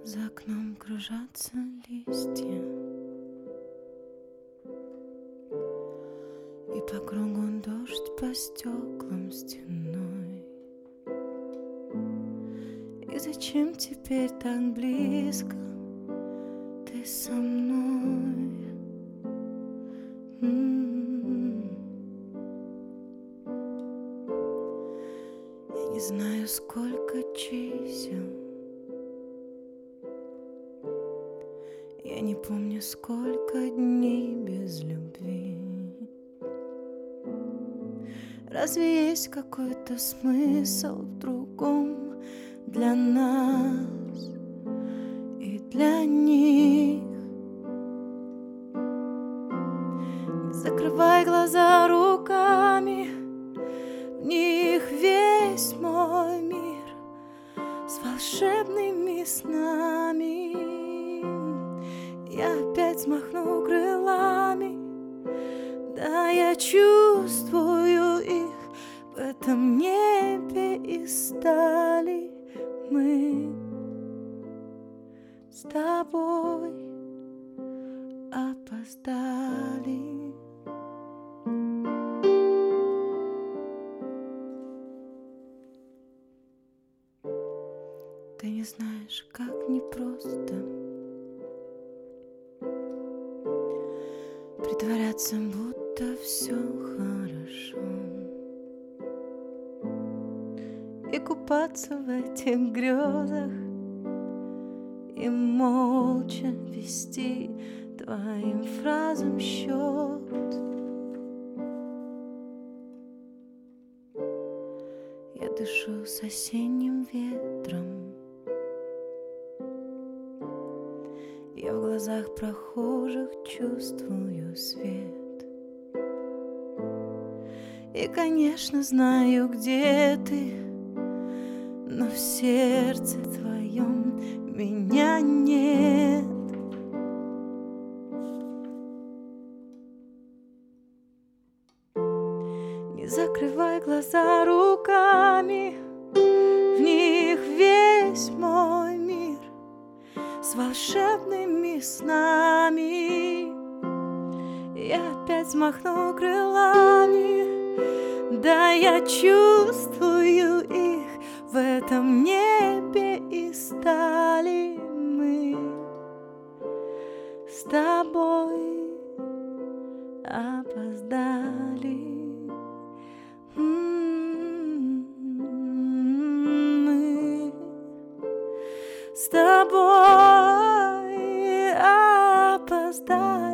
За окном кружатся листья, и по кругу дождь по стеклам стеной. И зачем теперь так близко ты со мной? Я не знаю, сколько чисел, я не помню, сколько дней без любви. Разве есть какой-то смысл в другом для нас и для них? Не закрывай глаза руками, в них весь мой мир с волшебными снами. Я опять взмахну крылами, да, я чувствую их в этом небе из стали. Мы с тобой опоздали. Ты не знаешь, как непросто притворяться, будто все хорошо, и купаться в этих грезах, и молча вести твоим фразам счет. Я дышу с осенним ветром, я в глазах прохожих чувствую свет. И, конечно, знаю, где ты, но в сердце твоем меня нет. Не закрывай глаза руками, в них весь мой мир с волшебными снами. Я опять взмахну крылами, да, я чувствую их в этом небе из стали. Мы с тобой опоздали. Мы с тобой опоздали.